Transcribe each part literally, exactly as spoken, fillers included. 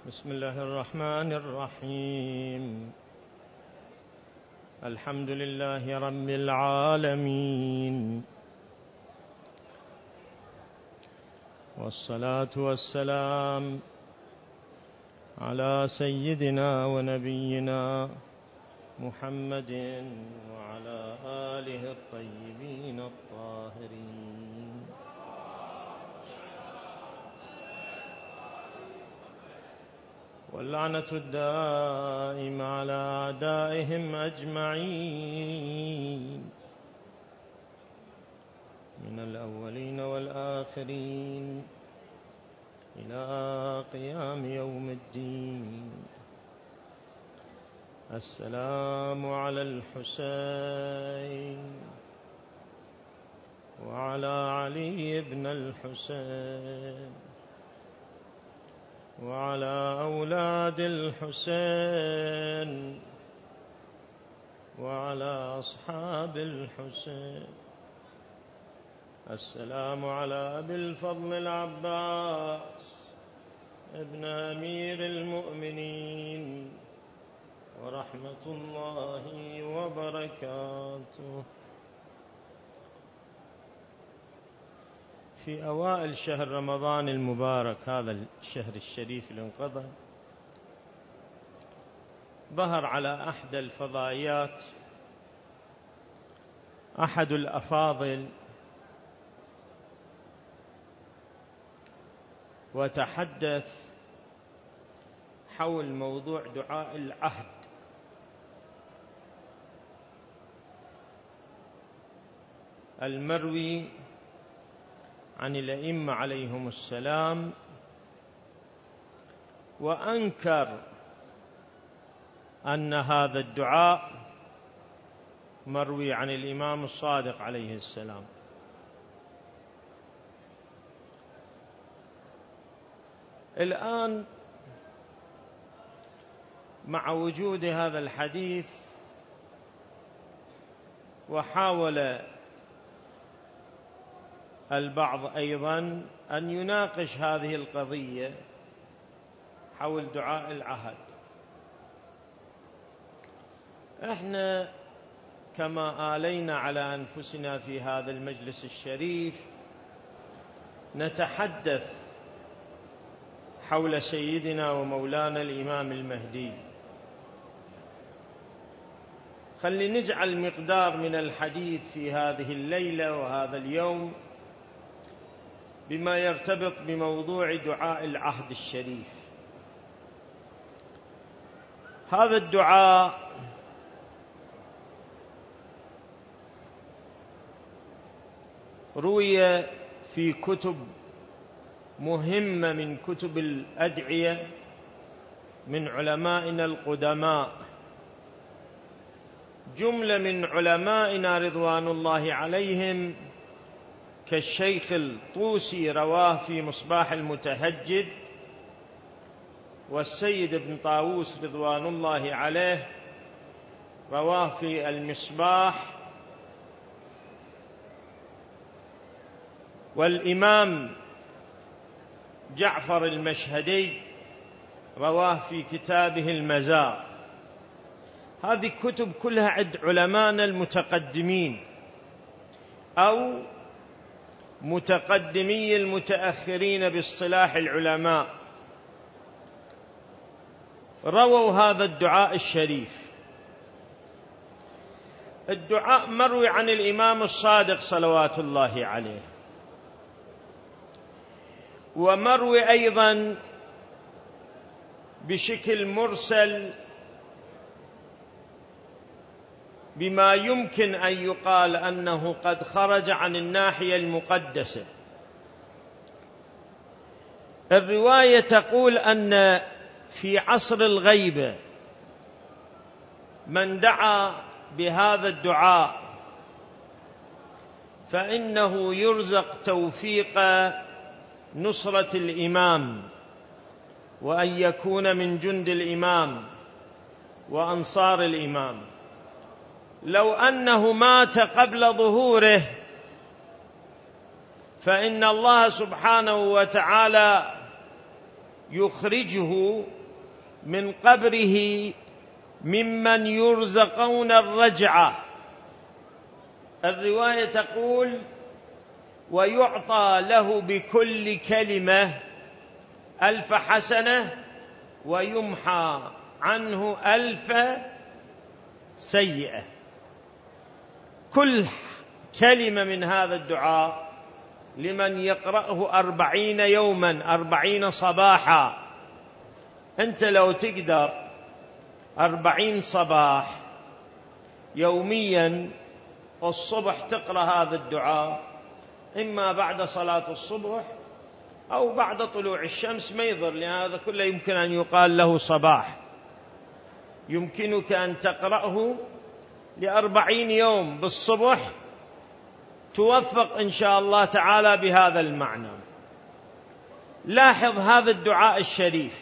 بسم الله الرحمن الرحيم. الحمد لله رب العالمين، والصلاة والسلام على سيدنا ونبينا محمد وعلى آله الطيبين الطاهرين، واللعنة الدائمة على أعدائهم أجمعين من الأولين والآخرين إلى قيام يوم الدين. السلام على الحسين وعلى علي بن الحسين وعلى أولاد الحسين وعلى أصحاب الحسين. السلام على أبي الفضل العباس ابن أمير المؤمنين ورحمة الله وبركاته. في أوائل شهر رمضان المبارك، هذا الشهر الشريف اللي انقضى، ظهر على أحد الفضائيات أحد الأفاضل وتحدث حول موضوع دعاء العهد. المروي عن الأئمة عليهم السلام، وأنكر أن هذا الدعاء مروي عن الإمام الصادق عليه السلام. الآن مع وجود هذا الحديث، وحاول البعض أيضا أن يناقش هذه القضية حول دعاء العهد. احنا كما آلينا على أنفسنا في هذا المجلس الشريف نتحدث حول سيدنا ومولانا الإمام المهدي. خلي نجعل مقدار من الحديث في هذه الليلة وهذا اليوم بما يرتبط بموضوع دعاء العهد الشريف. هذا الدعاء روي في كتب مهمة من كتب الأدعية من علمائنا القدماء. جملة من علمائنا رضوان الله عليهم كالشيخ الطوسي رواه في مصباح المتهجد، والسيد ابن طاووس رضوان الله عليه رواه في المصباح، والإمام جعفر المشهدي رواه في كتابه المزار. هذه كتب كلها عند علماءنا المتقدمين أو متقدمي المتأخرين باصطلاح العلماء، رووا هذا الدعاء الشريف. الدعاء مروي عن الإمام الصادق صلوات الله عليه، ومروي أيضا بشكل مرسل بما يمكن أن يقال أنه قد خرج عن الناحية المقدسة. الرواية تقول أن في عصر الغيبة من دعا بهذا الدعاء فإنه يرزق توفيق نصرة الإمام، وأن يكون من جند الإمام وأنصار الإمام. لو أنه مات قبل ظهوره فإن الله سبحانه وتعالى يخرجه من قبره ممن يرزقون الرجعة. الرواية تقول: ويعطى له بكل كلمة ألف حسنة ويمحى عنه ألف سيئة. كل كلمة من هذا الدعاء لمن يقرأه أربعين يوما، أربعين صباحا. أنت لو تقدر أربعين صباح يوميا الصبح تقرأ هذا الدعاء، إما بعد صلاة الصبح أو بعد طلوع الشمس، ما يضر، لأن هذا كله يمكن أن يقال له صباح. يمكنك أن تقرأه لأربعين يوم بالصبح، توفق إن شاء الله تعالى بهذا المعنى. لاحظ هذا الدعاء الشريف،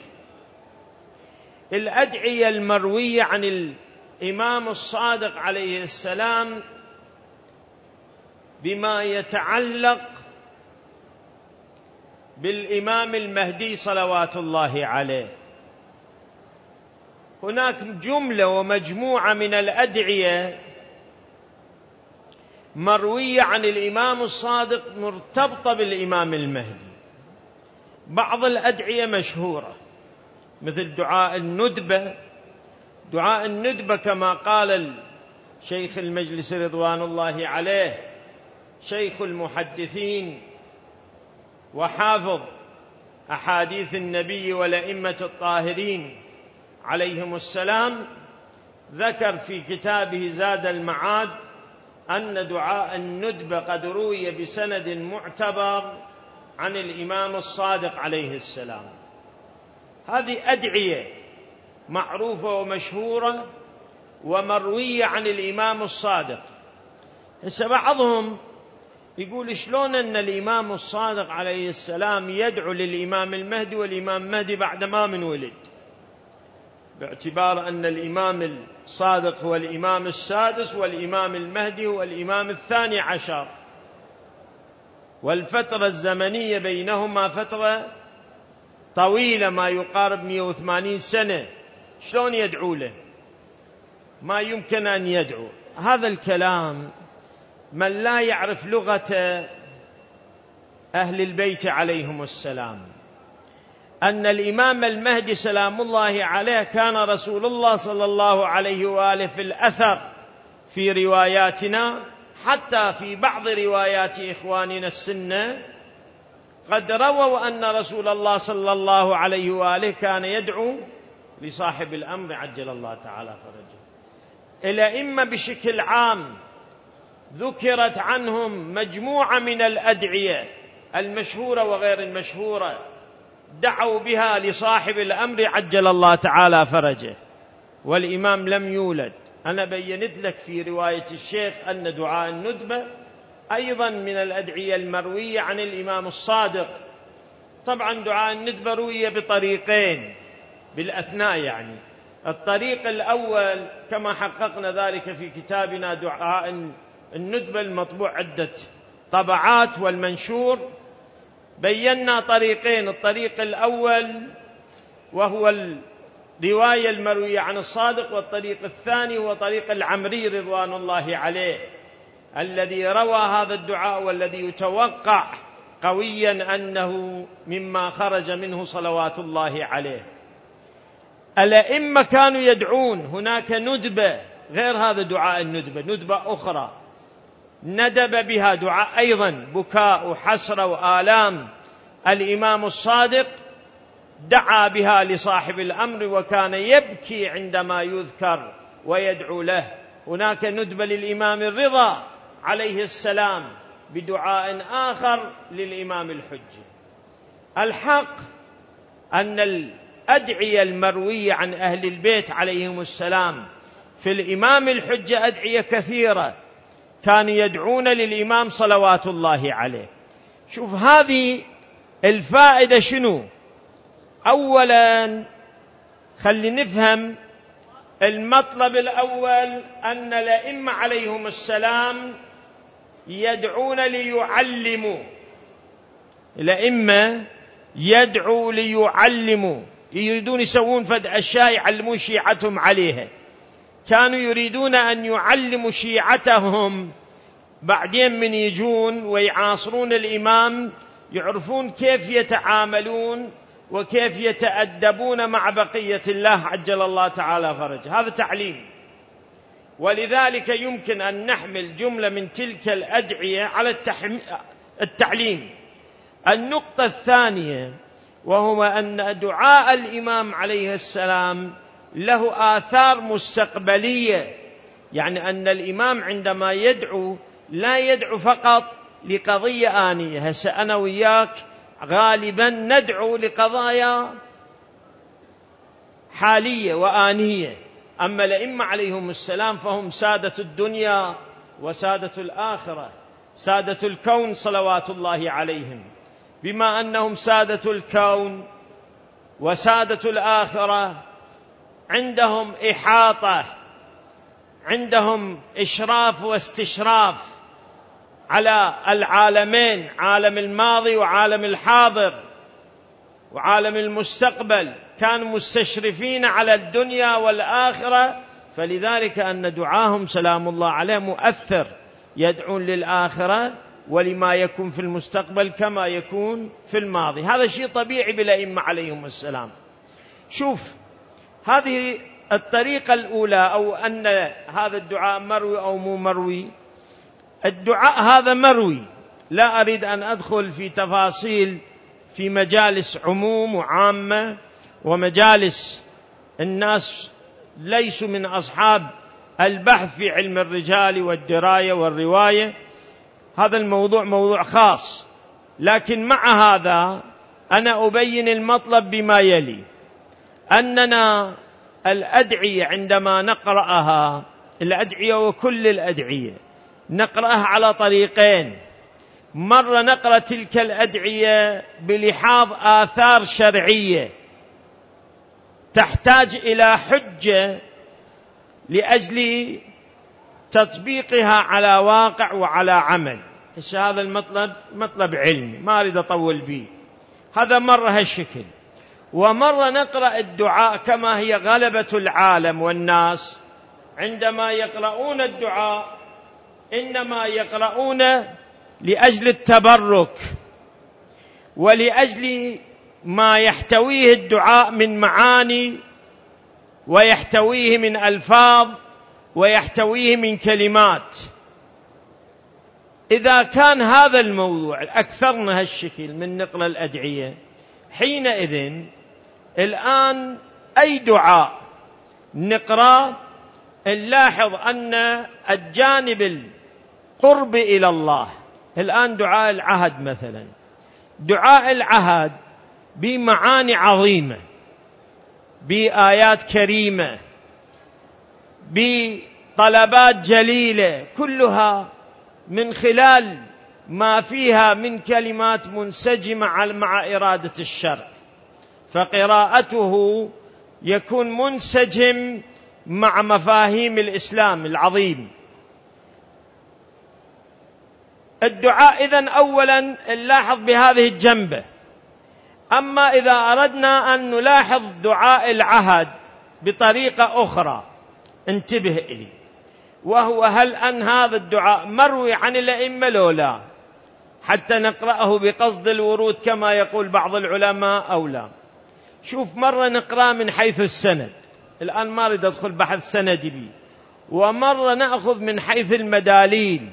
الأدعية المروية عن الإمام الصادق عليه السلام بما يتعلق بالإمام المهدي صلوات الله عليه. هناك جملة ومجموعة من الأدعية مروية عن الإمام الصادق مرتبطة بالإمام المهدي. بعض الأدعية مشهورة مثل دعاء الندبة. دعاء الندبة كما قال شيخ المجلس رضوان الله عليه، شيخ المحدثين وحافظ أحاديث النبي والأئمة الطاهرين عليهم السلام، ذكر في كتابه زاد المعاد أن دعاء الندبة قد روي بسند معتبر عن الإمام الصادق عليه السلام. هذه أدعية معروفة ومشهورة ومروية عن الإمام الصادق. هسه بعضهم يقول: شلون أن الإمام الصادق عليه السلام يدعو للإمام المهدي والإمام المهدي بعد ما من ولد، باعتبار أن الإمام الصادق هو الإمام السادس والإمام المهدي هو الإمام الثاني عشر، والفترة الزمنية بينهما فترة طويلة ما يقارب مئة وثمانين سنة. شلون يدعو له؟ ما يمكن أن يدعو. هذا الكلام من لا يعرف لغة أهل البيت عليهم السلام. أن الإمام المهدي سلام الله عليه كان رسول الله صلى الله عليه وآله في الأثر في رواياتنا، حتى في بعض روايات إخواننا السنة قد رووا أن رسول الله صلى الله عليه وآله كان يدعو لصاحب الأمر عجل الله تعالى فرجه. الأئمة بشكل عام ذكرت عنهم مجموعة من الأدعية المشهورة وغير المشهورة دعوا بها لصاحب الأمر عجل الله تعالى فرجه، والإمام لم يولد. أنا بينت لك في رواية الشيخ أن دعاء الندبة أيضا من الأدعية المروية عن الإمام الصادق. طبعا دعاء الندبة روي بطريقين بالأثناء، يعني الطريق الأول كما حققنا ذلك في كتابنا دعاء الندبة المطبوع عدة طبعات والمنشور، بينا طريقين. الطريق الأول وهو الرواية المروية عن الصادق، والطريق الثاني هو طريق العمري رضوان الله عليه الذي روى هذا الدعاء، والذي يتوقع قويا أنه مما خرج منه صلوات الله عليه. الأئمة كانوا يدعون، هناك ندبة غير هذا دعاء الندبة، ندبة أخرى ندب بها دعاء أيضا بكاء وحسرة وآلام. الإمام الصادق دعا بها لصاحب الأمر وكان يبكي عندما يذكر ويدعو له. هناك ندبة للإمام الرضا عليه السلام بدعاء آخر للإمام الحجة. الحق أن الأدعية المروية عن أهل البيت عليهم السلام في الإمام الحجة أدعية كثيرة كانوا يدعون للإمام صلوات الله عليه. شوف هذه الفائدة شنو؟ أولا خلي نفهم المطلب الأول، أن الأئمة عليهم السلام يدعون ليعلموا. الأئمة يدعو ليعلموا، يريدون يسوون فد أشياء يعلمون شيعتهم عليها، كانوا يريدون أن يعلموا شيعتهم بعدين من يجون ويعاصرون الإمام يعرفون كيف يتعاملون وكيف يتأدبون مع بقية الله عجل الله تعالى فرج. هذا تعليم. ولذلك يمكن أن نحمل جملة من تلك الأدعية على التعليم. النقطة الثانية وهو أن دعاء الإمام عليه السلام له آثار مستقبلية، يعني أن الإمام عندما يدعو لا يدعو فقط لقضية آنية. هسه أنا وياك غالبا ندعو لقضايا حالية وآنية، أما الأئمة عليهم السلام فهم سادة الدنيا وسادة الآخرة، سادة الكون صلوات الله عليهم. بما أنهم سادة الكون وسادة الآخرة عندهم إحاطة، عندهم إشراف واستشراف على العالمين، عالم الماضي وعالم الحاضر وعالم المستقبل، كانوا مستشرفين على الدنيا والآخرة. فلذلك أن دعاهم سلام الله عليه مؤثر، يدعون للآخرة ولما يكون في المستقبل كما يكون في الماضي. هذا شيء طبيعي بالأئمة عليهم السلام. شوف هذه الطريقة الأولى، أو أن هذا الدعاء مروي أو مو مروي. الدعاء هذا مروي، لا أريد أن أدخل في تفاصيل في مجالس عموم وعامة ومجالس الناس ليسوا من أصحاب البحث في علم الرجال والدراية والرواية، هذا الموضوع موضوع خاص. لكن مع هذا أنا أبين المطلب بما يلي: أننا الأدعية عندما نقرأها، الأدعية وكل الأدعية نقرأها على طريقين. مرة نقرأ تلك الأدعية بلحاظ آثار شرعية تحتاج إلى حجة لأجل تطبيقها على واقع وعلى عمل. هذا المطلب مطلب علمي ما أريد أطول به. هذا مرة هالشكل. ومرة نقرأ الدعاء كما هي غلبة العالم والناس عندما يقرؤون الدعاء إنما يقرؤون لأجل التبرك ولأجل ما يحتويه الدعاء من معاني ويحتويه من ألفاظ ويحتويه من كلمات. إذا كان هذا الموضوع أكثرنا هالشكل من نقرأ الأدعية، حينئذ الآن أي دعاء نقرأ نلاحظ أن الجانب القرب إلى الله، الآن دعاء العهد مثلا، دعاء العهد بمعاني عظيمة، بآيات كريمة، بطلبات جليلة، كلها من خلال ما فيها من كلمات منسجمة مع إرادة الشرع، فقراءته يكون منسجم مع مفاهيم الإسلام العظيم. الدعاء إذن أولا نلاحظ بهذه الجنبة. أما إذا أردنا أن نلاحظ دعاء العهد بطريقة أخرى انتبه إلي، وهو هل أن هذا الدعاء مروي عن الأئمة لو لا، حتى نقرأه بقصد الورود كما يقول بعض العلماء أو لا. شوف مرة نقرأ من حيث السند، الآن ما أريد أدخل بحث سندي بي، ومرة نأخذ من حيث المداليل.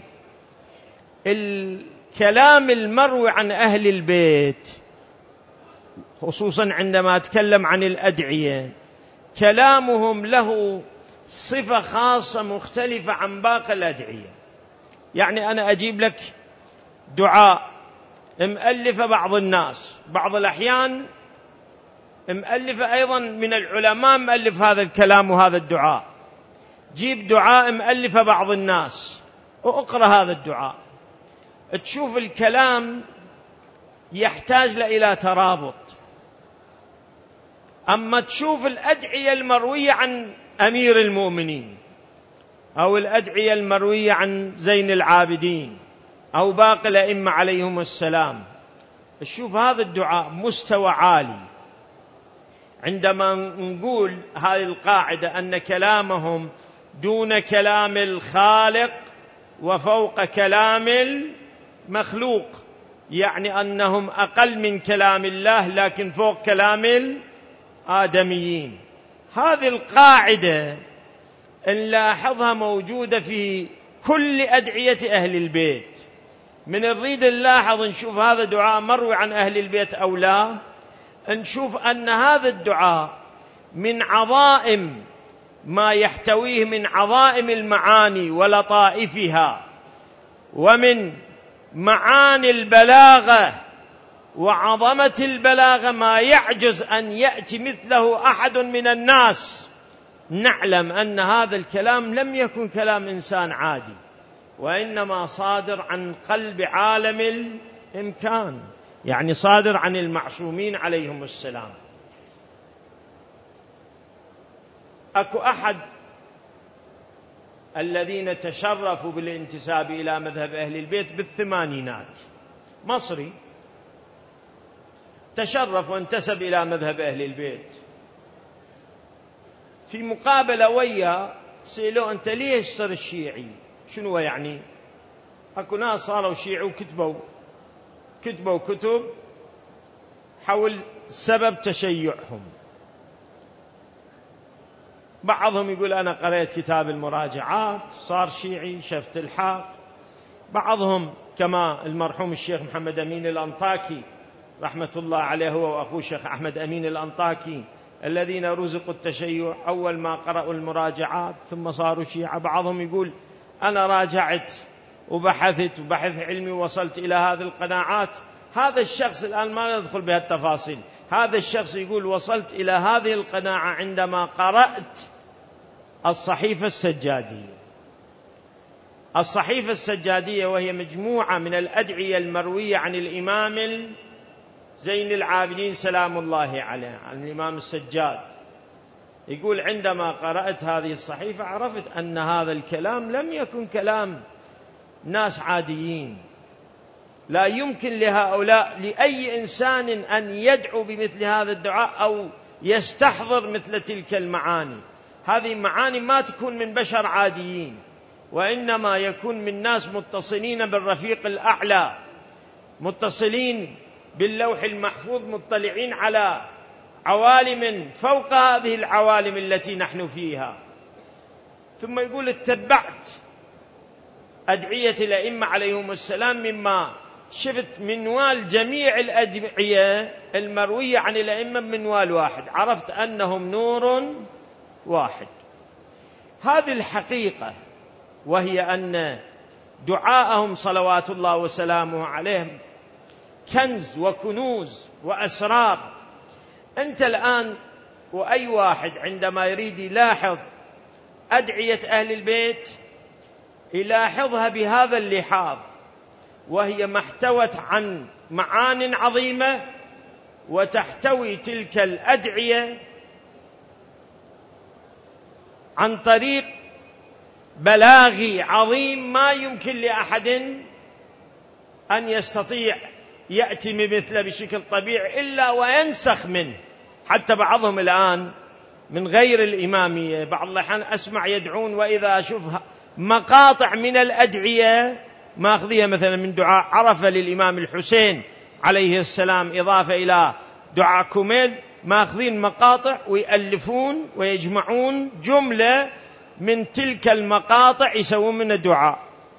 الكلام المروي عن أهل البيت خصوصا عندما أتكلم عن الأدعية كلامهم له صفة خاصة مختلفة عن باقي الأدعية. يعني أنا أجيب لك دعاء مؤلفة بعض الناس، بعض الأحيان مؤلفة أيضا من العلماء مؤلف هذا الكلام وهذا الدعاء، جيب دعاء مؤلفة بعض الناس وأقرأ هذا الدعاء، تشوف الكلام يحتاج إلى ترابط. أما تشوف الأدعية المروية عن أمير المؤمنين أو الأدعية المروية عن زين العابدين أو باقي الأئمة عليهم السلام، تشوف هذا الدعاء مستوى عالي، عندما نقول هذه القاعدة أن كلامهم دون كلام الخالق وفوق كلام المخلوق، يعني أنهم أقل من كلام الله لكن فوق كلام الآدميين. هذه القاعدة نلاحظها موجودة في كل أدعية أهل البيت. من نريد نلاحظ نشوف هذا دعاء مروي عن أهل البيت أو لا، نشوف أن هذا الدعاء من عظائم ما يحتويه من عظائم المعاني ولطائفها، ومن معاني البلاغة وعظمة البلاغة ما يعجز أن يأتي مثله أحد من الناس. نعلم أن هذا الكلام لم يكن كلام إنسان عادي، وإنما صادر عن قلب عالم الإمكان، يعني صادر عن المعصومين عليهم السلام. أكو أحد الذين تشرفوا بالانتساب إلى مذهب أهل البيت بالثمانينات، مصري تشرف وانتسب إلى مذهب أهل البيت، في مقابلة وياه سألوه أنت ليش صار شيعي؟ شنو يعني؟ أكو ناس صاروا شيعي وكتبوا كتبوا كتب حول سبب تشيعهم. بعضهم يقول أنا قرأت كتاب المراجعات صار شيعي، شفت الحاق. بعضهم كما المرحوم الشيخ محمد أمين الأنطاكي رحمة الله عليه، هو وأخوه الشيخ أحمد أمين الأنطاكي الذين رزقوا التشيع أول ما قرأوا المراجعات ثم صاروا شيعة. بعضهم يقول أنا راجعت وبحثت وبحث علمي ووصلت إلى هذه القناعات. هذا الشخص الآن ما ندخل بها التفاصيل، هذا الشخص يقول وصلت إلى هذه القناعة عندما قرأت الصحيفة السجادية. الصحيفة السجادية وهي مجموعة من الأدعية المروية عن الإمام زين العابدين سلام الله عليه، عن الإمام السجاد. يقول عندما قرأت هذه الصحيفة عرفت أن هذا الكلام لم يكن كلام ناس عاديين، لا يمكن لهؤلاء لأي إنسان أن يدعو بمثل هذا الدعاء أو يستحضر مثل تلك المعاني. هذه معاني ما تكون من بشر عاديين، وإنما يكون من ناس متصلين بالرفيق الأعلى، متصلين باللوح المحفوظ، مطلعين على عوالم فوق هذه العوالم التي نحن فيها. ثم يقول اتبعت أدعية الأئمة عليهم السلام مما شفت منوال جميع الأدعية المروية عن الأئمة منوال واحد، عرفت أنهم نور واحد. هذه الحقيقة، وهي أن دعاءهم صلوات الله وسلامه عليهم كنز وكنوز وأسرار. أنت الآن وأي واحد عندما يريد يلاحظ أدعية أهل البيت يلاحظها بهذا اللحاظ، وهي ما احتوت عن معان عظيمة، وتحتوي تلك الأدعية عن طريق بلاغي عظيم ما يمكن لأحد أن يستطيع يأتي بمثله بشكل طبيعي إلا وينسخ منه. حتى بعضهم الآن من غير الإمامية بعض الأحيان أسمع يدعون، وإذا أشوف مقاطع من الأدعية ماخذية مثلا من دعاء عرفة للإمام الحسين عليه السلام إضافة إلى دعاء كميل، ماخذين مقاطع ويألفون ويجمعون جملة من تلك المقاطع يسوون من الدعاء.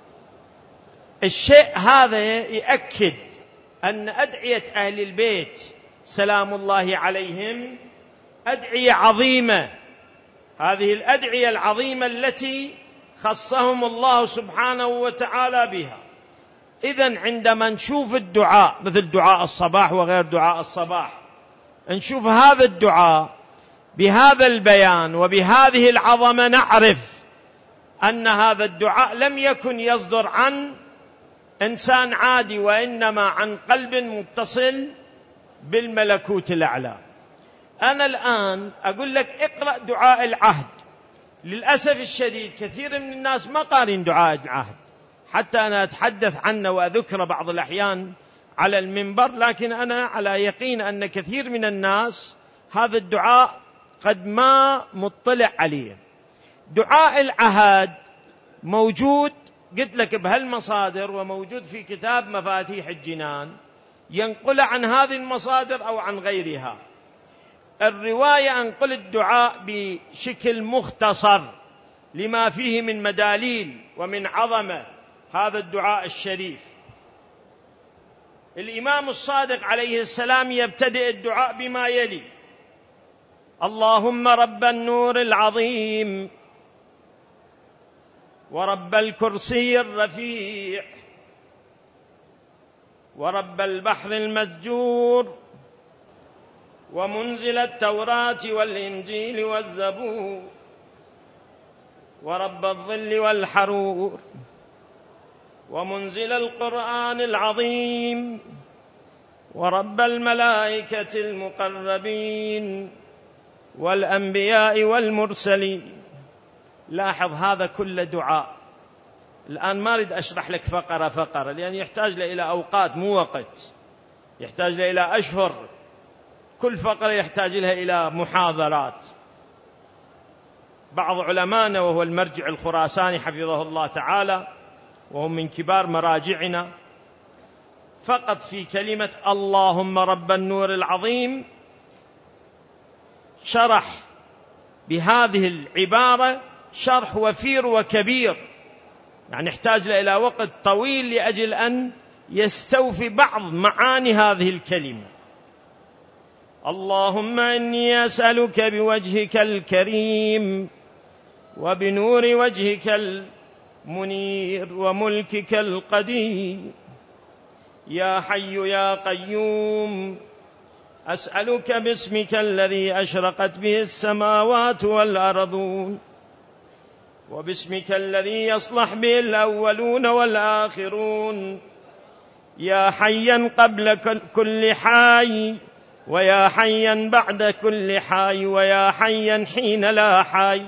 الشيء هذا يؤكد أن أدعية أهل البيت سلام الله عليهم أدعية عظيمة، هذه الأدعية العظيمة التي خصهم الله سبحانه وتعالى بها. إذن عندما نشوف الدعاء مثل دعاء الصباح وغير دعاء الصباح، نشوف هذا الدعاء بهذا البيان وبهذه العظمة، نعرف أن هذا الدعاء لم يكن يصدر عن إنسان عادي، وإنما عن قلب متصل بالملكوت الأعلى. أنا الآن أقول لك اقرأ دعاء العهد. للأسف الشديد كثير من الناس ما قارين دعاء العهد، حتى أنا أتحدث عنه وأذكر بعض الأحيان على المنبر، لكن أنا على يقين أن كثير من الناس هذا الدعاء قد ما مطلع عليه. دعاء العهد موجود قلت لك بهالمصادر، وموجود في كتاب مفاتيح الجنان، ينقل عن هذه المصادر أو عن غيرها. الرواية أنقل الدعاء بشكل مختصر لما فيه من مداليل ومن عظمة هذا الدعاء الشريف. الإمام الصادق عليه السلام يبتدئ الدعاء بما يلي: اللهم رب النور العظيم، ورب الكرسي الرفيع، ورب البحر المسجور، ومنزل التوراة والإنجيل والزبور، ورب الظل والحرور، ومنزل القرآن العظيم، ورب الملائكة المقربين والأنبياء والمرسلين. لاحظ هذا كل دعاء. الآن ما أريد أشرح لك فقرة فقرة، لأن يحتاج إلى أوقات مو وقت، يحتاج إلى أشهر، كل فقرة يحتاج لها إلى محاضرات. بعض علمائنا وهو المرجع الخراساني حفظه الله تعالى، وهم من كبار مراجعنا، فقط في كلمة اللهم رب النور العظيم شرح بهذه العبارة شرح وفير وكبير، يعني يحتاج إلى وقت طويل لأجل أن يستوفي بعض معاني هذه الكلمة. اللهم إني أسألك بوجهك الكريم وبنور وجهك المنير وملكك القديم، يا حي يا قيوم، أسألك باسمك الذي أشرقت به السماوات والأرضون، وباسمك الذي يصلح به الأولون والآخرون، يا حيا قبل كل حي، ويا حيا بعد كل حي، ويا حيا حين لا حي،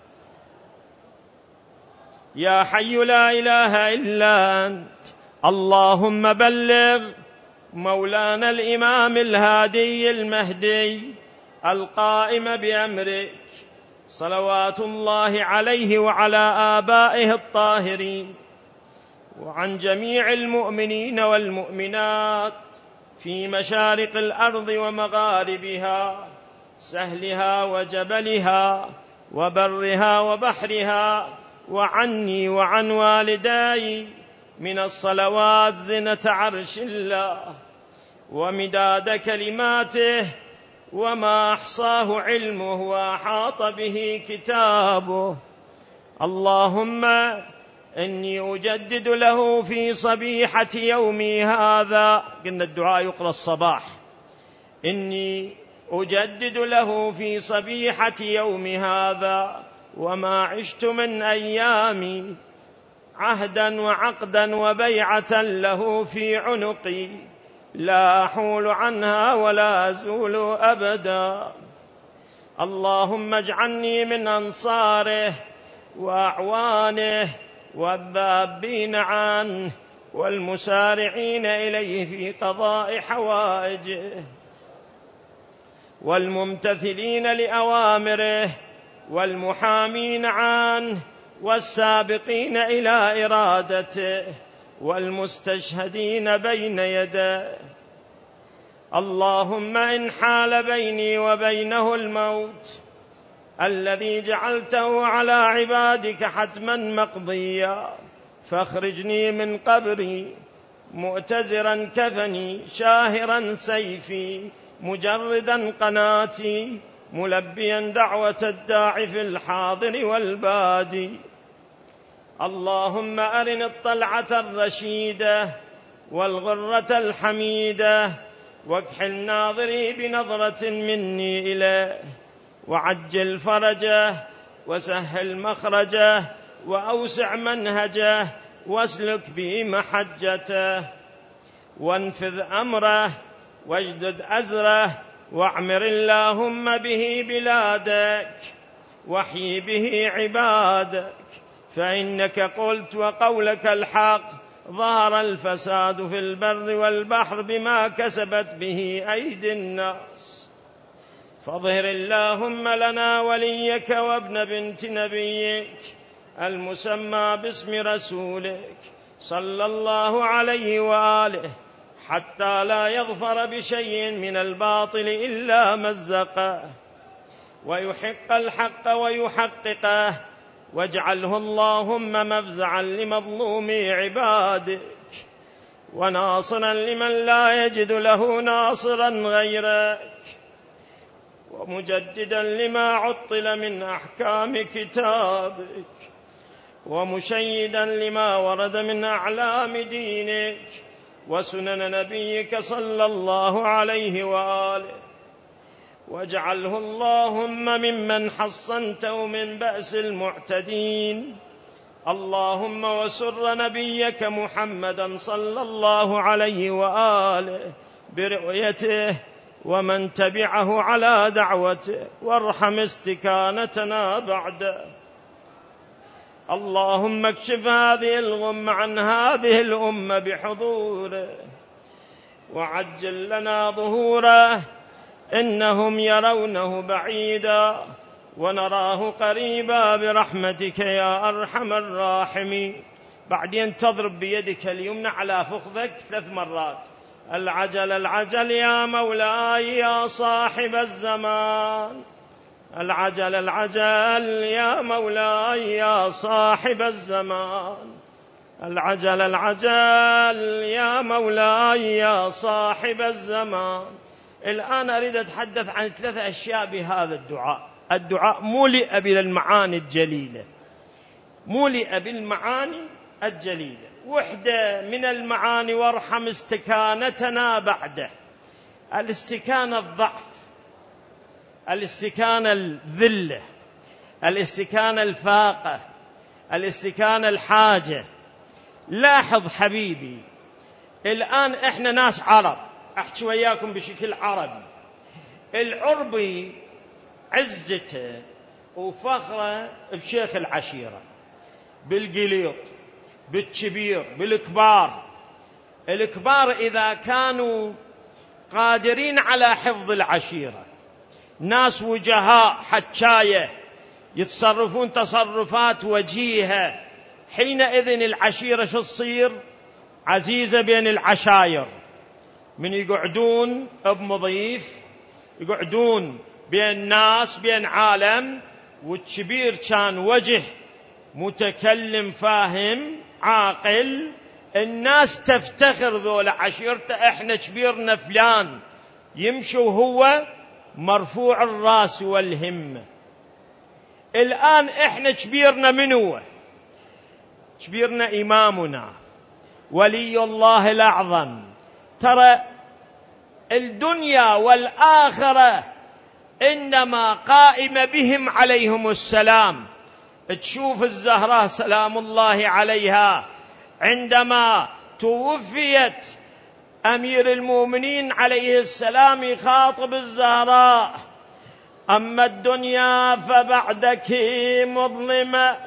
يا حي لا إله إلا أنت. اللهم بلغ مولانا الإمام الهادي المهدي القائم بأمرك صلوات الله عليه وعلى آبائه الطاهرين، وعن جميع المؤمنين والمؤمنات في مشارق الأرض ومغاربها، سهلها وجبلها وبرها وبحرها، وعني وعن والداي من الصلوات زنة عرش الله ومداد كلماته وما أحصاه علمه وأحاط به كتابه. اللهم إني أجدد له في صبيحة يومي هذا، قلنا الدعاء يقرأ الصباح، إني أجدد له في صبيحة يوم هذا وما عشت من أيامي عهدا وعقدا وبيعة له في عنقي لا أحول عنها ولا أزول أبدا. اللهم اجعلني من أنصاره وأعوانه والذابين عنه والمسارعين إليه في قضاء حوائجه والممتثلين لأوامره والمحامين عنه والسابقين إلى إرادته والمستشهدين بين يديه. اللهم إن حال بيني وبينه الموت الذي جعلته على عبادك حتما مقضيا فاخرجني من قبري مؤتزرا كفني شاهرا سيفي مجردا قناتي ملبيا دعوة الداعي في الحاضر والبادي. اللهم أرني الطلعة الرشيدة والغرة الحميدة واكحل ناظري بنظرة مني إليه وعجل فرجه وسهل مخرجه وأوسع منهجه واسلك به محجته وانفذ أمره واجدد أزره واعمر اللهم به بلادك واحيي به عبادك، فإنك قلت وقولك الحق ظهر الفساد في البر والبحر بما كسبت به أيدي الناس، فاظهر اللهم لنا وليك وابن بنت نبيك المسمى باسم رسولك صلى الله عليه وآله، حتى لا يظفر بشيء من الباطل إلا مزقه، ويحق الحق ويحققه، واجعله اللهم مفزعا لمظلومي عبادك، وناصرا لمن لا يجد له ناصرا غيرك، ومجددا لما عطل من أحكام كتابك، ومشيدا لما ورد من أعلام دينك وسنن نبيك صلى الله عليه وآله، واجعله اللهم ممن حصنته من بأس المعتدين. اللهم وسر نبيك محمدا صلى الله عليه وآله برؤيته ومن تبعه على دعوته، وارحم استكانتنا بعده. اللهم اكشف هذه الغمة عن هذه الأمة بحضوره، وعجل لنا ظهوره، إنهم يرونه بعيدا ونراه قريبا برحمتك يا أرحم الراحمين. بعدين تضرب بيدك اليمنى على فخذك ثلاث مرات: العجل العجل يا مولاي يا صاحب الزمان، العجل العجل يا مولاي يا صاحب الزمان، العجل العجل يا مولاي يا صاحب الزمان. الآن أريد أتحدث عن ثلاث أشياء بهذا الدعاء. الدعاء ملئ بالمعاني الجليلة، ملئ بالمعاني الجليلة. وحدة من المعاني: وارحم استكانتنا بعده. الاستكانة الضعف، الاستكانة الذلة، الاستكانة الفاقة، الاستكانة الحاجة. لاحظ حبيبي، الآن إحنا ناس عرب، أحكي وياكم بشكل عربي. العربي عزته وفخره بشيخ العشيرة، بالقليط، بالكبير، بالكبار. الكبار إذا كانوا قادرين على حفظ العشيرة، ناس وجهاء حكاية يتصرفون تصرفات وجيهة، حينئذ العشيرة شو تصير؟ عزيزة بين العشاير. من يقعدون بمضيف، يقعدون بين ناس، بين عالم، والكبير كان وجه متكلم فاهم عاقل، الناس تفتخر ذول عشيرته، احنا كبيرنا فلان، يمشي وهو مرفوع الراس والهمة. الآن احنا كبيرنا من هو؟ كبيرنا إمامنا ولي الله الأعظم. ترى الدنيا والآخرة إنما قائمة بهم عليهم السلام. تشوف الزهراء سلام الله عليها عندما توفيت أمير المؤمنين عليه السلام يخاطب الزهراء: أما الدنيا فبعدك مظلمة،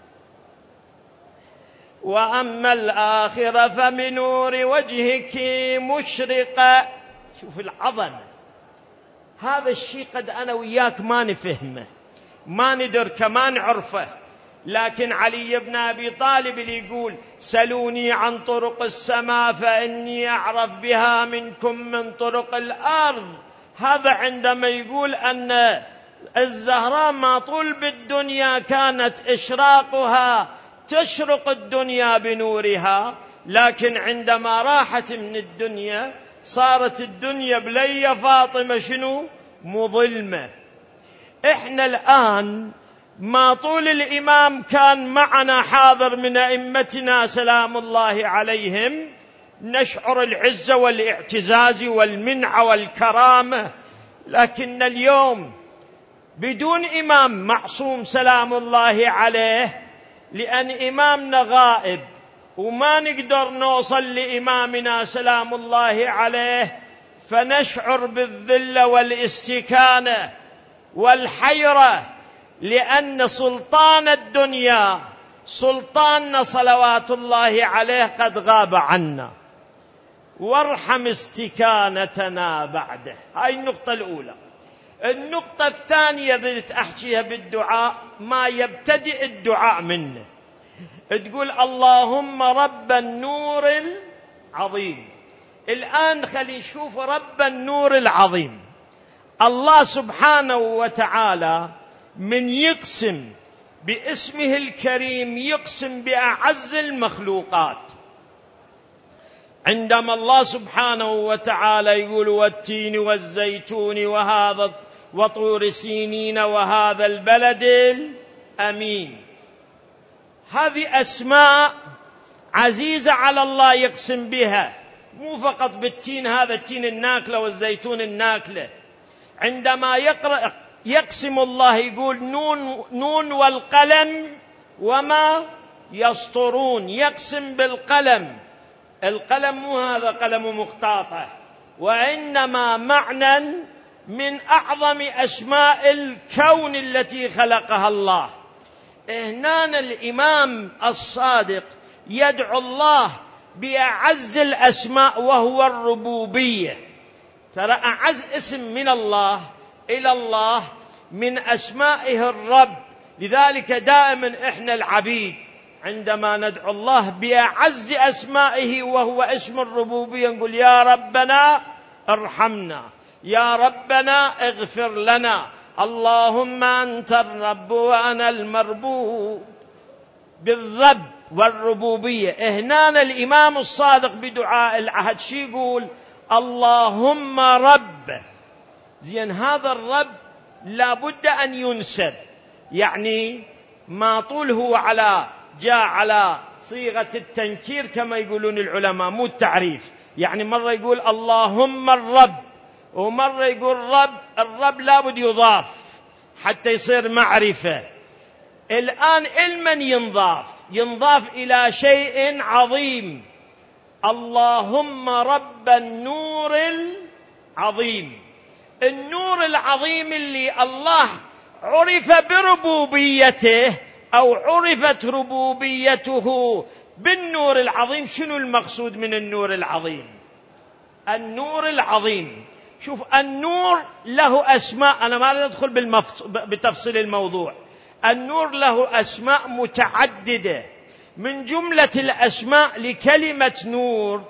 وأما الآخرة فبنور وجهك مشرقة. شوف العظمة. هذا الشيء قد أنا وياك ما نفهمه، ما ندركه، ما نعرفه، لكن علي بن أبي طالب اللي يقول: سلوني عن طرق السماء فإني أعرف بها منكم من طرق الأرض. هذا عندما يقول أن الزهراء ما طول بالدنيا كانت إشراقها تشرق الدنيا بنورها، لكن عندما راحت من الدنيا صارت الدنيا بلي فاطمة شنو؟ مظلمة. إحنا الآن ما طول الإمام كان معنا حاضر من أئمتنا سلام الله عليهم، نشعر العزة والاعتزاز والمنعة والكرامة، لكن اليوم بدون إمام معصوم سلام الله عليه، لأن إمامنا غائب وما نقدر نوصل لإمامنا سلام الله عليه، فنشعر بالذلة والاستكانة والحيرة، لأن سلطان الدنيا سلطاننا صلوات الله عليه قد غاب عنا. وارحم استكانتنا بعده. هاي النقطة الأولى. النقطة الثانية اللي أحكيها بالدعاء ما يبتدئ الدعاء منه، تقول اللهم رب النور العظيم. الآن خلينا نشوف رب النور العظيم. الله سبحانه وتعالى من يقسم باسمه الكريم يقسم بأعز المخلوقات. عندما الله سبحانه وتعالى يقول والتين والزيتون وهذا وطور سينين وهذا البلد الأمين، هذه أسماء عزيزة على الله يقسم بها، مو فقط بالتين هذا التين الناكلة والزيتون الناكلة. عندما يقرأ يقسم الله يقول نون, نون والقلم وما يسطرون، يقسم بالقلم. القلم مو هذا قلم مقطاطة، وإنما معنى من أعظم أسماء الكون التي خلقها الله. هنا الإمام الصادق يدعو الله بأعز الأسماء وهو الربوبية. ترى أعز اسم من الله إلى الله من أسمائه الرب. لذلك دائما إحنا العبيد عندما ندعو الله بأعز أسمائه وهو اسم الربوبية نقول يا ربنا ارحمنا، يا ربنا اغفر لنا، اللهم أنت الرب وأنا المربوب. بالرب والربوبية. هنا الإمام الصادق بدعاء العهد شي يقول اللهم رب. زين هذا الرب لابد أن ينسب، يعني ما طول هو على جاء على صيغة التنكير كما يقولون العلماء، مو التعريف. يعني مرة يقول اللهم الرب ومرة يقول رب. الرب لابد يضاف حتى يصير معرفة. الآن المن ينضاف ينضاف إلى شيء عظيم. اللهم رب النور العظيم. النور العظيم اللي الله عرف بربوبيته أو عرفت ربوبيته بالنور العظيم. شنو المقصود من النور العظيم؟ النور العظيم، شوف النور له أسماء، أنا ما أريد أدخل بالمفص... بتفصيل الموضوع. النور له أسماء متعددة. من جملة الأسماء لكلمة نور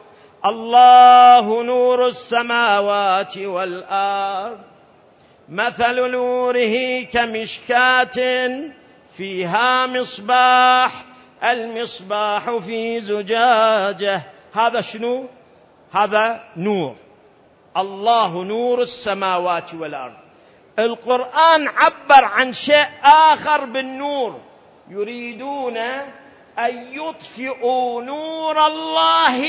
الله نور السماوات والأرض مثل نوره كمشكاة فيها مصباح المصباح في زجاجة. هذا شنو؟ هذا نور. الله نور السماوات والأرض. القرآن عبر عن شيء آخر بالنور، يريدون أن يطفئوا نور الله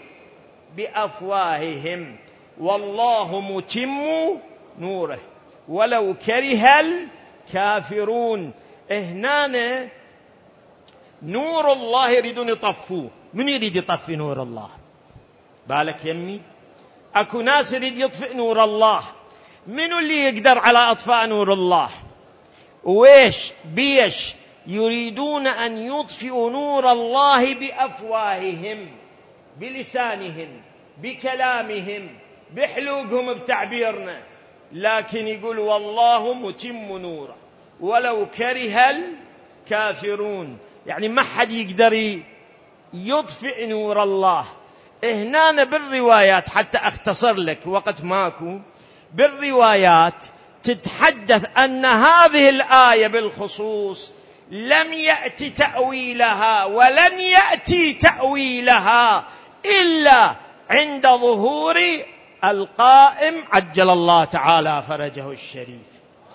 بأفواههم والله متم نوره ولو كره الكافرون. هنا نور الله يريدون يطفوه. من يريد يطفي نور الله؟ بالك يمي أكو ناس يريد يطفئ نور الله. منو اللي يقدر على أطفاء نور الله؟ ويش بيش يريدون أن يطفئوا نور الله بأفواههم، بلسانهم، بكلامهم، بحلوقهم بتعبيرنا. لكن يقول والله متم نوره ولو كره الكافرون، يعني ما حد يقدر يطفئ نور الله. هنا بالروايات حتى أختصر لك وقت ماكو، بالروايات تتحدث أن هذه الآية بالخصوص لم يأتي تأويلها ولن يأتي تأويلها إلا عند ظهور القائم عجل الله تعالى فرجه الشريف.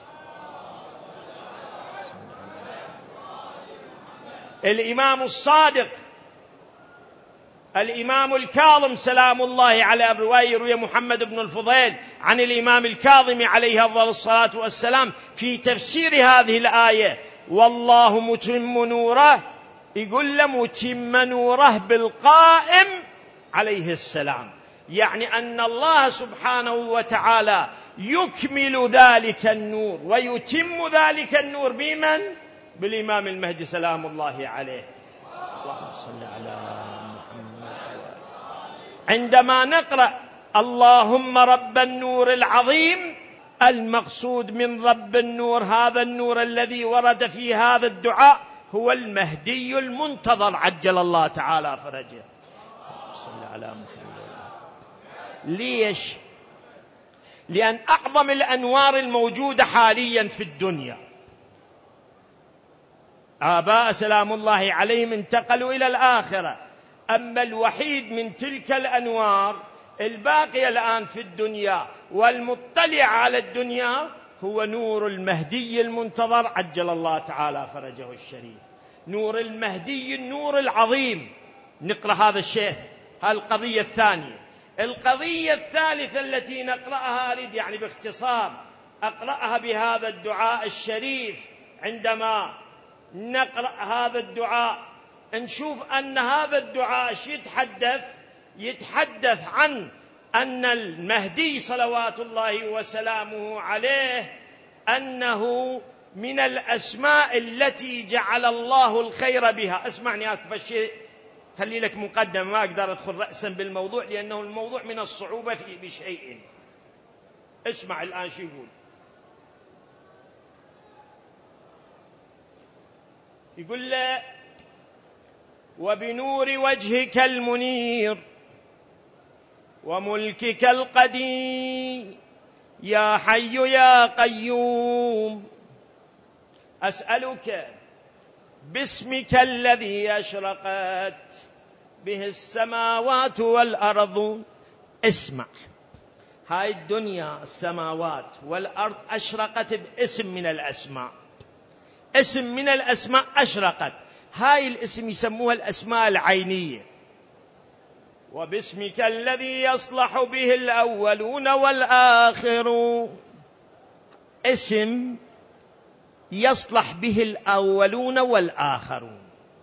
الإمام الصادق الإمام الكاظم سلام الله على الرواية يروي محمد بن الفضيل عن الإمام الكاظم عليه أفضل الصلاة والسلام في تفسير هذه الآية والله متم نوره، يقول له متم نوره بالقائم عليه السلام، يعني أن الله سبحانه وتعالى يكمل ذلك النور ويتم ذلك النور بمن؟ بالإمام المهدي سلام الله عليه. اللهم صل على محمد. عندما نقرأ اللهم رب النور العظيم، المقصود من رب النور، هذا النور الذي ورد في هذا الدعاء هو المهدي المنتظر عجل الله تعالى فرجه. صل على محمد. ليش؟ لأن أعظم الأنوار الموجودة حاليا في الدنيا آباء سلام الله عليهم انتقلوا إلى الآخرة، أما الوحيد من تلك الأنوار الباقية الآن في الدنيا والمطلع على الدنيا هو نور المهدي المنتظر عجل الله تعالى فرجه الشريف. نور المهدي النور العظيم. نقرأ هذا الشيء، هذه القضية الثانية. القضية الثالثة التي نقرأها، أريد يعني باختصار أقرأها بهذا الدعاء الشريف. عندما نقرأ هذا الدعاء نشوف أن هذا الدعاء يتحدث يتحدث عن أن المهدي صلوات الله وسلامه عليه أنه من الأسماء التي جعل الله الخير بها. اسمعني أكثر شيء، خلي لك مقدمة، ما أقدر أدخل رأسا بالموضوع لأنه الموضوع من الصعوبة فيه بشيء. اسمع الآن شو يقول. يقول له: وبنور وجهك المنير وملكك القديم يا حي يا قيوم أسألك باسمك الذي أشرقت به السماوات والأرض. اسمع، هاي الدنيا السماوات والأرض أشرقت باسم من الأسماء، اسم من الأسماء أشرقت. هاي الاسم يسموها الأسماء العينية. وباسمك الذي يصلح به الأولون والآخرون، اسم يصلح به الأولون والآخرون.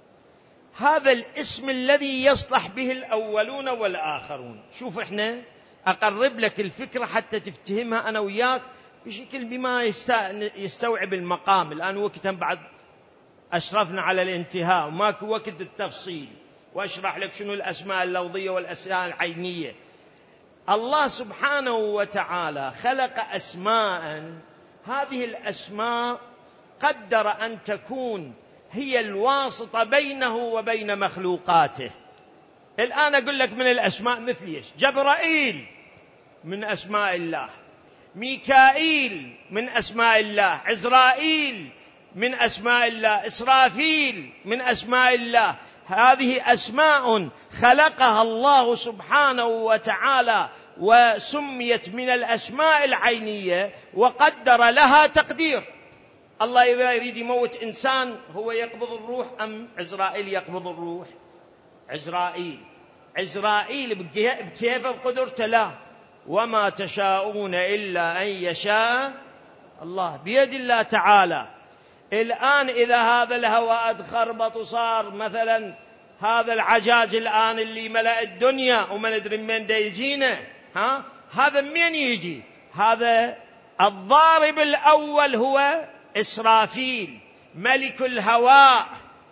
هذا الاسم الذي يصلح به الأولون والآخرون. شوف، احنا أقرب لك الفكرة حتى تفتهمها أنا وياك بشكل بما يستوعب المقام. الآن وقتا بعد أشرفنا على الانتهاء وماك وقت التفصيل وأشرح لك شنو الأسماء اللفظية والأسماء العينية. الله سبحانه وتعالى خلق أسماء، هذه الأسماء قدر أن تكون هي الواسطة بينه وبين مخلوقاته. الآن أقول لك من الأسماء مثل إيش؟ جبرائيل من أسماء الله، ميكائيل من أسماء الله، عزرائيل من أسماء الله، إسرافيل من أسماء الله. هذه أسماء خلقها الله سبحانه وتعالى وسميت من الأسماء العينية وقدر لها تقدير. الله إذا يريد يموت إنسان هو يقبض الروح أم عزرائيل يقبض الروح؟ عزرائيل. عزرائيل بكيف بقدرته؟ لا. وما تشاءون إلا أن يشاء الله، بيد الله تعالى. الآن إذا هذا الهواء أتخربط وصار مثلا هذا العجاج الآن اللي ملأ الدنيا وما ندري من دا يجينا، ها هذا من يجي؟ هذا الضارب الأول هو إسرافيل ملك الهواء.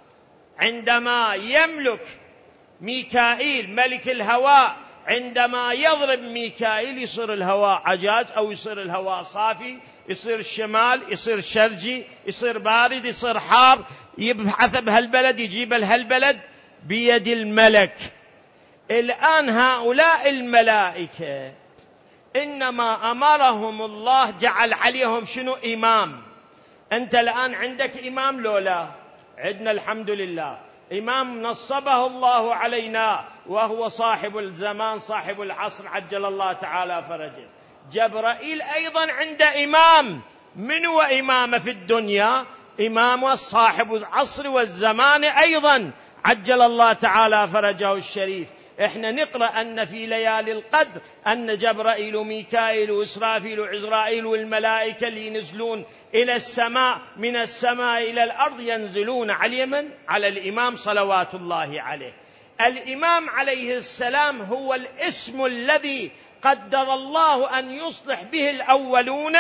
عندما يملك ميكائيل ملك الهواء، عندما يضرب ميكائيل يصير الهواء عجاج أو يصير الهواء صافي، يصير الشمال، يصير شرجي، يصير بارد، يصير حار، يبحث بهالبلد يجيب لهالبلد بيد الملك. الآن هؤلاء الملائكة إنما أمرهم الله، جعل عليهم شنو؟ إمام. أنت الآن عندك إمام لولا؟ عندنا الحمد لله إمام نصبه الله علينا وهو صاحب الزمان صاحب العصر عجل الله تعالى فرجه. جبرائيل أيضا عنده إمام. من هو إمام في الدنيا؟ إمام صاحب العصر والزمان أيضا عجل الله تعالى فرجه الشريف. إحنا نقرأ أن في ليالي القدر أن جبرائيل وميكائيل وإسرافيل وعزرائيل والملائكة اللي ينزلون إلى السماء من السماء إلى الأرض ينزلون على من؟ على الإمام صلوات الله عليه. الإمام عليه السلام هو الاسم الذي قدر الله أن يصلح به الأولون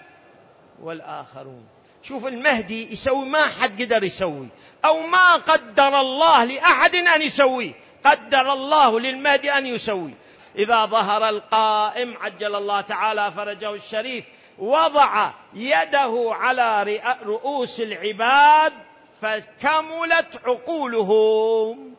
والآخرون. شوف المهدي يسوي ما حد قدر يسوي، أو ما قدر الله لأحد أن يسوي، قدر الله للمهدي أن يسوي. إذا ظهر القائم عجل الله تعالى فرجه الشريف وضع يده على رؤوس العباد فكملت عقولهم.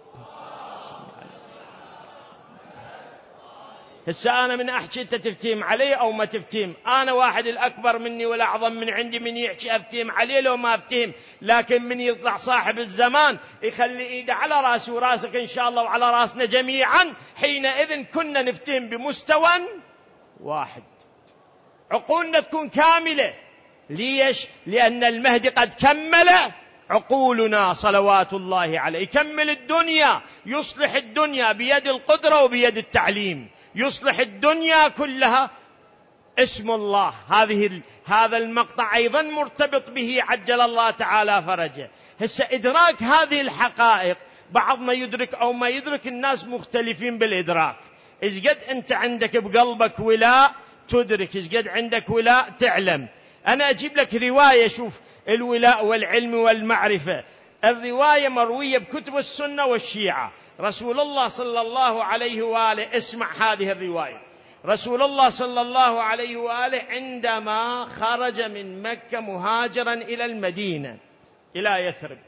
هسه أنا من أحكي أنت تفتهم علي أو ما تفتهم، أنا واحد الأكبر مني والأعظم من عندي من يحكي أفتهم عليه لو ما أفتهم، لكن من يطلع صاحب الزمان يخلي إيده على راسي وراسك إن شاء الله وعلى راسنا جميعا، حينئذ كنا نفتهم بمستوى واحد، عقولنا تكون كاملة. ليش؟ لأن المهدي قد كمل عقولنا صلوات الله عليه، يكمل الدنيا، يصلح الدنيا بيد القدرة وبيد التعليم، يصلح الدنيا كلها. اسم الله هذه هذا المقطع أيضا مرتبط به عجل الله تعالى فرجه. هسه إدراك هذه الحقائق بعض ما يدرك أو ما يدرك، الناس مختلفين بالإدراك. إذ قد أنت عندك بقلبك ولاء تدرك، إذ قد عندك ولاء تعلم. أنا أجيب لك رواية، شوف الولاء والعلم والمعرفة. الرواية مروية بكتب السنة والشيعة. رسول الله صلى الله عليه وآله، اسمع هذه الرواية. رسول الله صلى الله عليه وآله عندما خرج من مكة مهاجرا إلى المدينة إلى يثرب،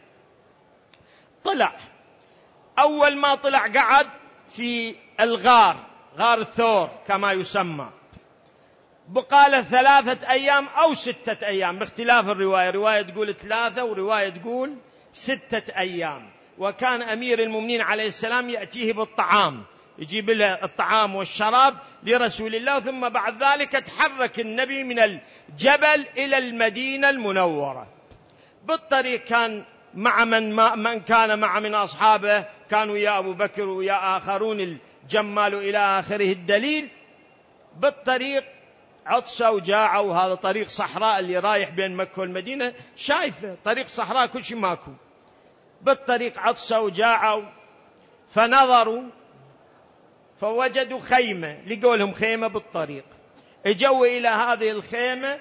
طلع، أول ما طلع قعد في الغار، غار الثور كما يسمى، بقى له ثلاثة أيام أو ستة أيام باختلاف الرواية، رواية تقول ثلاثة ورواية تقول ستة أيام. وكان أمير المؤمنين عليه السلام يأتيه بالطعام، يجيب له الطعام والشراب لرسول الله، ثم بعد ذلك تحرك النبي من الجبل إلى المدينة المنورة. بالطريق كان مع من, من كان مع من أصحابه، كانوا يا أبو بكر ويا آخرون الجمال إلى آخره الدليل. بالطريق عطسة وجاعة، وهذا طريق صحراء اللي رايح بين مكة والمدينة، شايفه طريق صحراء كل شيء ماكو. بالطريق عطسة وجاعة، فنظروا فوجدوا خيمة، لقوا لهم خيمة بالطريق، اجوا إلى هذه الخيمة،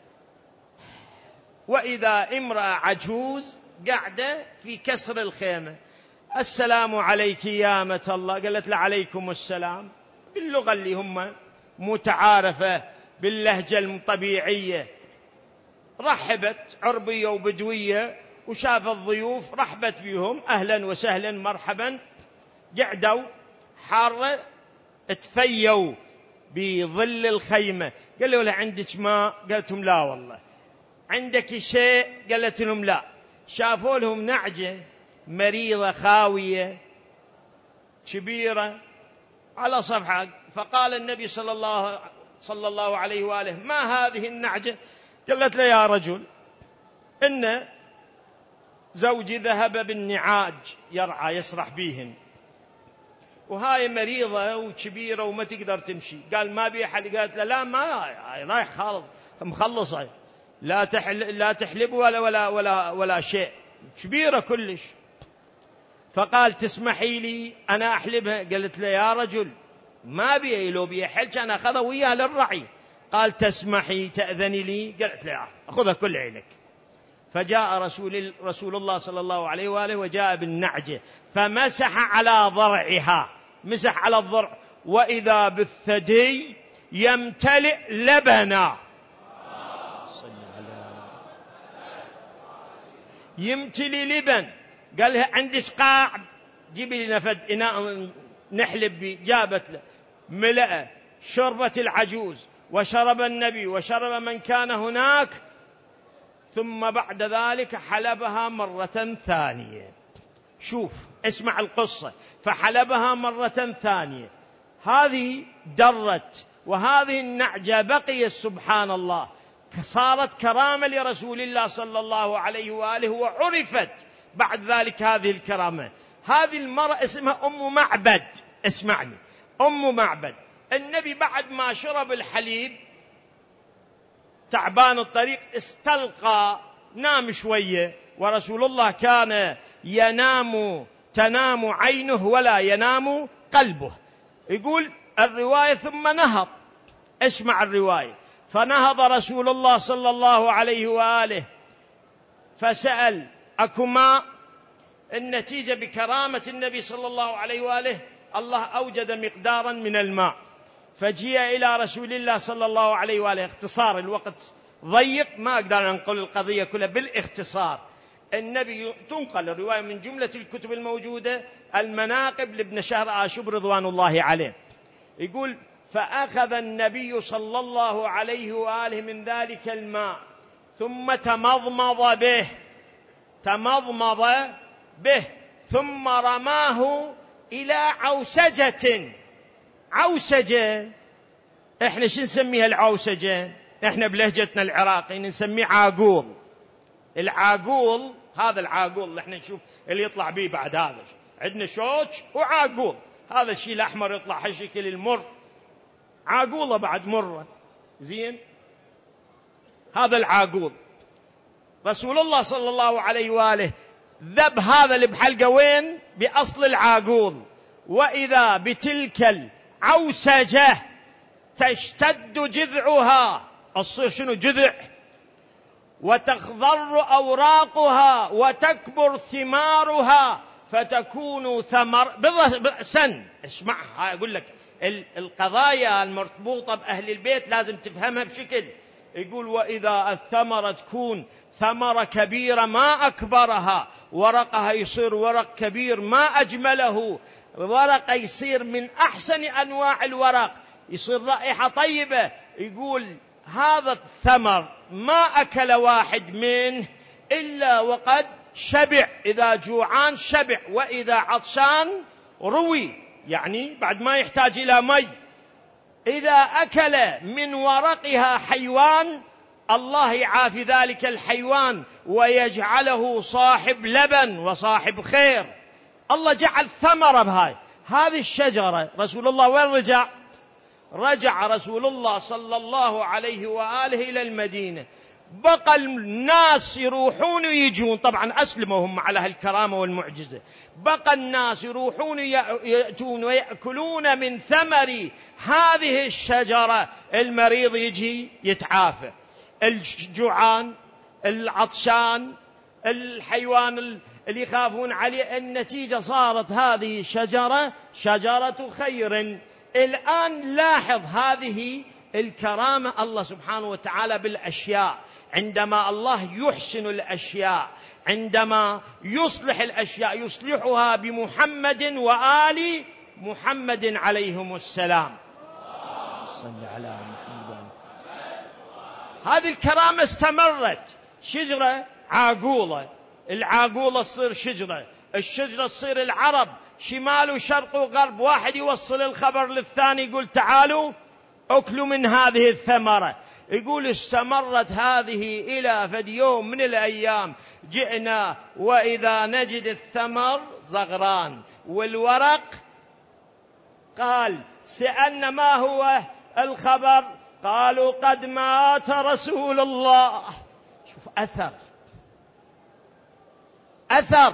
وإذا امرأة عجوز قاعدة في كسر الخيمة. السلام عليك يا أمة الله، قالت له عليكم السلام، باللغة اللي هم متعارفة باللهجة الطبيعية. رحبت عربية وبدوية، وشاف الضيوف رحبت بهم، أهلا وسهلا مرحبا. قعدوا حارة، تفيوا بظل الخيمة. قالوا له عندك ماء؟ قالتهم لا والله. عندك شيء؟ قالت لهم لا. شافوا لهم نعجة مريضة خاوية كبيرة على صفحة، فقال النبي صلى الله صلى الله عليه وآله ما هذه النعجة؟ قالت له يا رجل إن زوجي ذهب بالنعاج يرعى يسرح بيهن، وهاي مريضة وكبيرة وما تقدر تمشي. قال ما بي حل؟ قالت له لا، ما رايح خالص مخلصة، لا تحل لا تحلب ولا ولا ولا ولا شيء، كبيرة كلش. فقال تسمحي لي أنا أحلبها؟ قالت له يا رجل ما بي، لو بي حلش أنا أخذها وياها للرعي. قال تسمحي تأذني لي؟ قالت له أخذها كل عينك. فجاء رسول رسول الله صلى الله عليه وآله وجاء بالنعجة، فمسح على ضرعها، مسح على الضرع، وإذا بالثدي يمتلئ لبنا، يمتلي لبن. قال له عندي سقاع، جيبي لي نفد إناء نحلب به. جابت له، ملأ، شربت العجوز وشرب النبي وشرب من كان هناك، ثم بعد ذلك حلبها مرة ثانية. شوف اسمع القصة، فحلبها مرة ثانية. هذه درت، وهذه النعجة بقيت سبحان الله، صارت كرامة لرسول الله صلى الله عليه وآله، وعرفت بعد ذلك هذه الكرامة. هذه المرأة اسمها أم معبد، اسمعني، أم معبد. النبي بعد ما شرب الحليب تعبان الطريق، استلقى، نام شوية، ورسول الله كان ينام تنام عينه ولا ينام قلبه. يقول الرواية ثم نهض، اسمع الرواية، فنهض رسول الله صلى الله عليه وآله فسأل أكو ماء؟ النتيجة بكرامة النبي صلى الله عليه وآله الله أوجد مقدارا من الماء، فجيء إلى رسول الله صلى الله عليه وآله. اختصار الوقت ضيق، ما أقدر أنقل القضية كلها بالاختصار. النبي تنقل الرواية من جملة الكتب الموجودة المناقب لابن شهر آشوب رضوان الله عليه، يقول: فأخذ النبي صلى الله عليه وآله من ذلك الماء ثم تمضمض به تمضمض به ثم رماه إلى عوسجة. عوسجة إحنا شو نسميها العوسجة؟ إحنا بلهجتنا العراقية نسميه عاقول. العاقول هذا العاقول اللي إحنا نشوف اللي يطلع به بعد هذا، عندنا شوك وعاقول، هذا الشيء الأحمر يطلع هالشكل المر، عاقولة بعد مرة، زين، هذا العاقول. رسول الله صلى الله عليه وآله ذب هذا اللي بحلقه وين؟ بأصل العاقول. وإذا بتلك العوسجة تشتد جذعها، الصير شنو جذع، وتخضر أوراقها وتكبر ثمارها فتكون ثمر سن. اسمع، هاي أقول لك القضايا المرتبوطة بأهل البيت لازم تفهمها بشكل. يقول: وإذا الثمرة تكون ثمرة كبيرة ما أكبرها، ورقها يصير ورق كبير ما أجمله، ورقه يصير من أحسن أنواع الورق، يصير رائحة طيبة. يقول: هذا الثمر ما أكل واحد منه إلا وقد شبع، إذا جوعان شبع، وإذا عطشان روي، يعني بعد ما يحتاج إلى مي. إذا أكل من ورقها حيوان الله يعافي ذلك الحيوان ويجعله صاحب لبن وصاحب خير. الله جعل ثمرة بهاي هذه الشجرة. رسول الله وين رجع؟ رجع رسول الله صلى الله عليه وآله إلى المدينة. بقى الناس يروحون ويجون، طبعا أسلموا هم على هالكرامة والمعجزة. بقى الناس يروحون يأتون ويأكلون من ثمر هذه الشجرة. المريض يجي يتعافى، الجوعان، العطشان، الحيوان اللي يخافون عليه. النتيجة صارت هذه الشجرة شجرة خير. الآن لاحظ هذه الكرامة الله سبحانه وتعالى بالأشياء. عندما الله يحسن الأشياء، عندما يصلح الأشياء، يصلحها بمحمد وآل محمد عليهم السلام. صل على محمد. هذه الكرامة استمرت. شجرة عاقولة، العاقولة تصير شجرة، الشجرة تصير العرب، شمال وشرق وغرب، واحد يوصل الخبر للثاني يقول: تعالوا أكلوا من هذه الثمرة. يقول: استمرت هذه إلى فد يوم من الأيام جئنا وإذا نجد الثمر زغران والورق. قال: سألنا ما هو الخبر؟ قالوا: قد مات رسول الله. شوف أثر أثر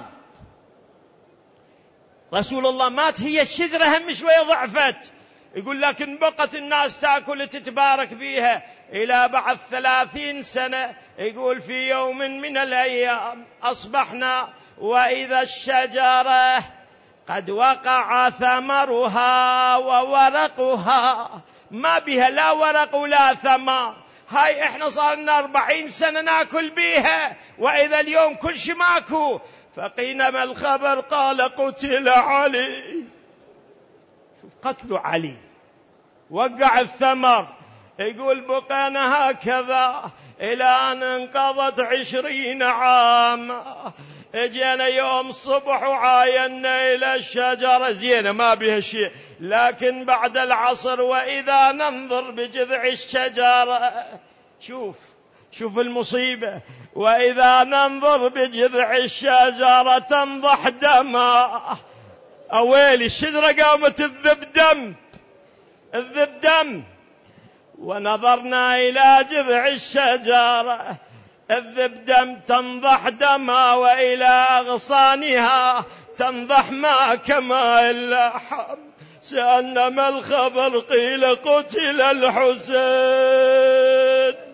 رسول الله مات، هي الشجرة هم شوية ضعفت. يقول: لكن بقت الناس تأكل تتبارك بيها إلى بعد ثلاثين سنة. يقول: في يوم من الأيام أصبحنا وإذا الشجرة قد وقع ثمرها وورقها، ما بها لا ورق ولا ثمر. هاي احنا صارنا أربعين سنة ناكل بيها، وإذا اليوم كل شي ماكو. فقيل: ما الخبر؟ قال: قتل علي. شوف قتل علي، وقع الثمر. يقول: بقينا هكذا إلى أن انقضت عشرين عام. اجينا يوم الصبح وعاينا إلى الشجرة زينة ما بها شيء، لكن بعد العصر وإذا ننظر بجذع الشجرة، شوف شوف المصيبة، وإذا ننظر بجذع الشجرة تنضح دماء. أويلي، الشجرة قامت تذب دم تذب دم. ونظرنا إلى جذع الشجرة تذب دم تنضح دماء، وإلى أغصانها تنضح ماء كماء اللحم. سألنا: ما الخبر؟ قيل: قتل الحسين.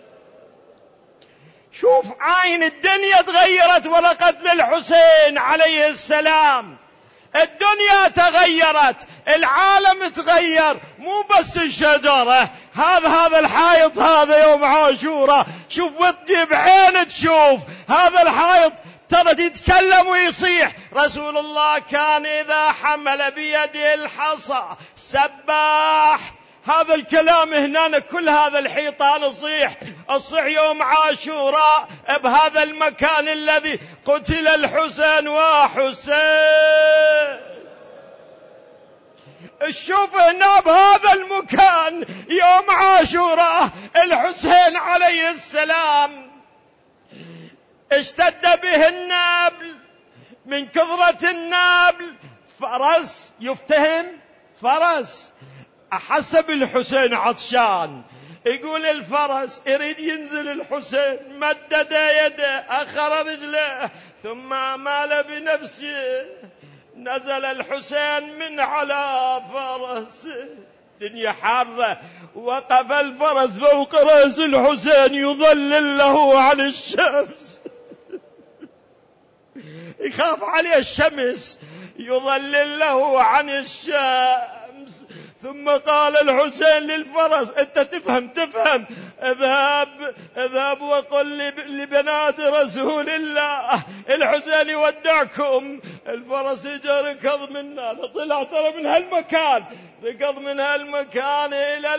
شوف عين الدنيا تغيرت ورا قتل الحسين عليه السلام. الدنيا تغيرت، العالم تغير، مو بس الشجرة. هذا هذا الحائط هذا يوم عاشوراء، شوف وتجيب عين تشوف هذا الحائط ترى يتكلم ويصيح. رسول الله كان إذا حمل بيده الحصى سباح. هذا الكلام هنا كل هذا الحيطان الصيح الصيح يوم عاشوراء بهذا المكان الذي قتل الحسين وحسين. شوف هنا بهذا المكان يوم عاشوراء الحسين عليه السلام اشتد به النابل، من كثرة النابل فرس يفتهم فرس. أحسب الحسين عطشان، يقول الفرس يريد ينزل الحسين، مدد يده أخر رجله ثم مال بنفسه، نزل الحسين من على فرس. دنيا حارة، وقف الفرس فوق رأس الحسين يظلل له عن الشمس يخاف عليه الشمس، يظلل له عن الشمس. ثم قال الحسين للفرس انت تفهم تفهم اذهب اذهب وقل لبنات رسول الله الحسين يودعكم. الفرس اجا ركض منا، طلع ترى من هالمكان، ركض من هالمكان الى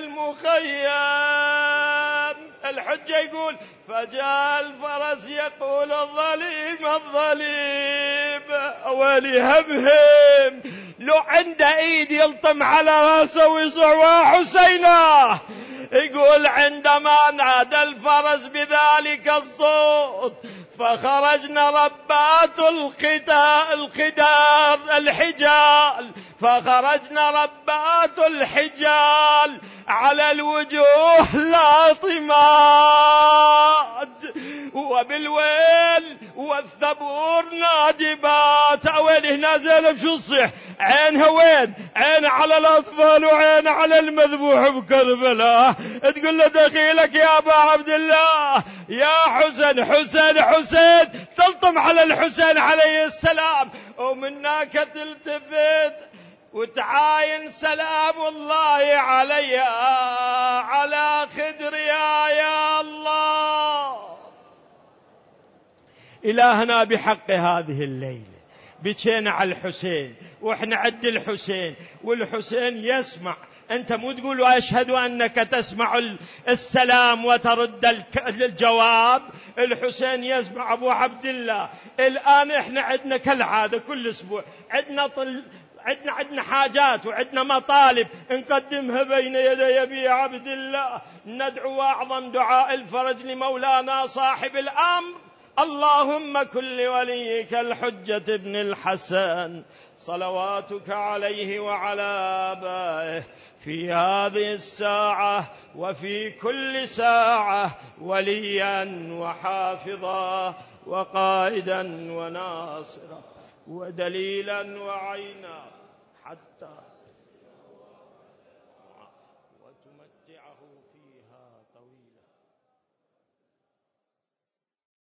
المخيم. الحجة يقول فجاء الفرس يقول الظليم الظليم ولي همهم، لو عنده ايد يلطم على راسه ويصع حسينه. يقول عندما نادى الفرس بذلك الصوت فخرجنا ربات الخدار الحجال، فخرجنا ربات الحجال على الوجوه لاطمات، وبالويل والثبور نادبات. وين هنا زينب شو الصيح؟ عينها وين؟ عين على الأطفال وعين على المذبوح بكربلاء. تقول له دخيلك يا أبا عبد الله يا حسين حسين حسين، تلطم على الحسين عليه السلام، ومنك تلتفت وتعاين سلام الله عليها على خدرها. يا الله إلهنا بحق هذه الليلة بكينا على الحسين، وإحنا عد الحسين والحسين يسمع. أنت مو تقول أشهد أنك تسمع السلام وترد الجواب. الحسين يسمع أبو عبد الله. الآن إحنا عدنا كالعادة كل أسبوع عدنا طل عدنا عدنا حاجات وعدنا مطالب نقدمها بين يدي أبي عبد الله. ندعو أعظم دعاء الفرج لمولانا صاحب الأمر. اللهم كن لوليك الحجة ابن الحسن صلواتك عليه وعلى آبائه في هذه الساعة وفي كل ساعة وليا وحافظا وقائدا وناصرا ودليلا وعينا حتى